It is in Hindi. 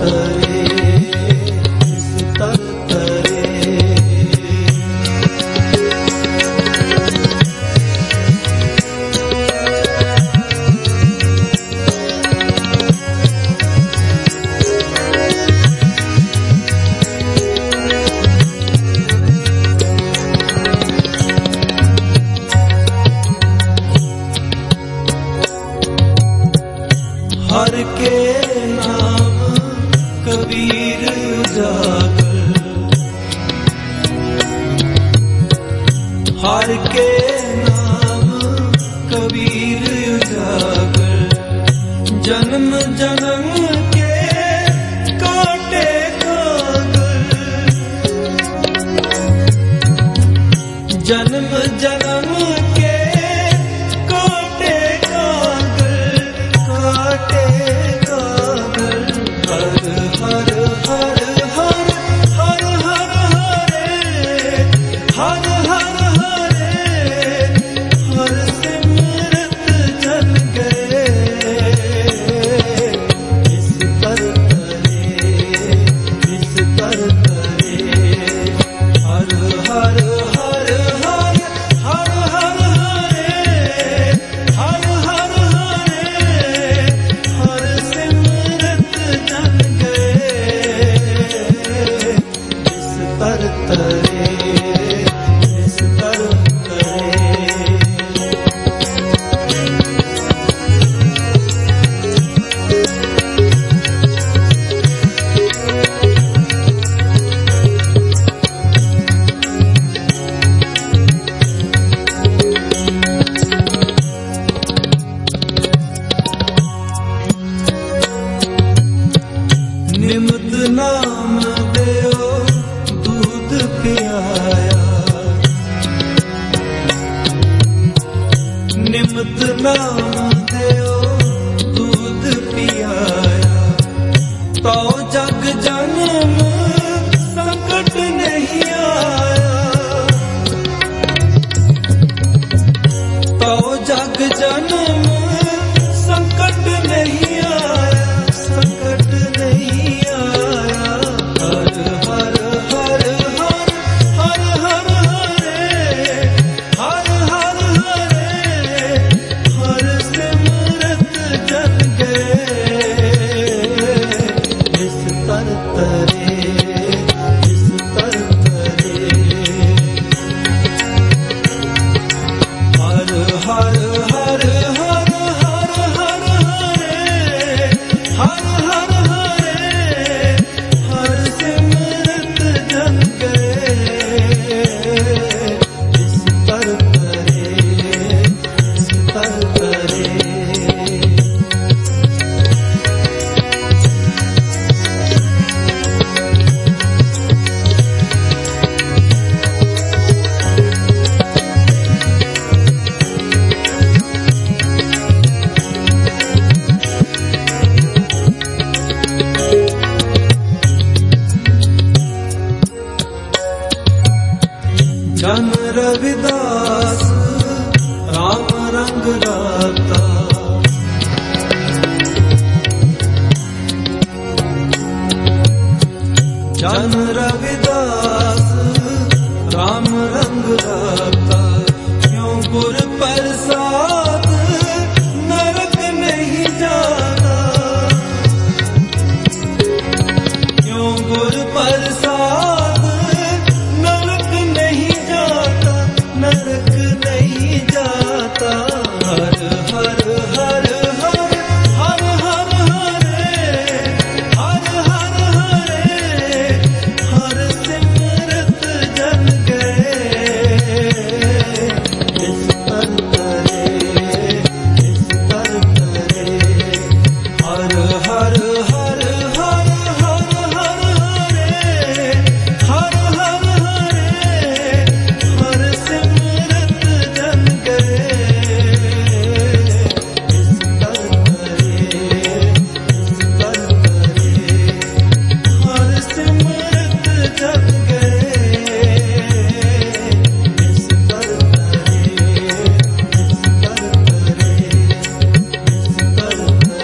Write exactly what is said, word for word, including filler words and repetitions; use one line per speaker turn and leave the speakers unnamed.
तरे, निस्तर तरे। हर के नाम कबीर उजागर, हर के नाम कबीर उजागर। जन्म जन्म के काटे कागर, जन्म जन्म के काटे कागर, काटे कागर। हर हर हर हर हर हर हरे, हर हर हरे, हर सिमरत जन गए। इस पर करे, इस पर करे। हर हर हर हर हर हर हरे, हर हर हरे, हर सिमरत जन गए। इस पर तरे, इस पर तरे। निमत नाम देओ दूध पियाया, निमत नाम देओ दूध पियाया। तो जग जन्म संकट नहीं आया, तो जग जन्म संकट नहीं आया, संकट नहीं आया। हर हर हर हर हर हर हरे, हर हर हरे, हर सिमरत जन गए। इस तर तरे, इस तर तरे। हर हर हर हर हर हर हरे, हर हर हरे, हर सिमरत जन गए। इस तर तरे, इस तर तरे। जन रविदास राम रंग राता, जन रविदास राम रंग राता। क्यों गुर पर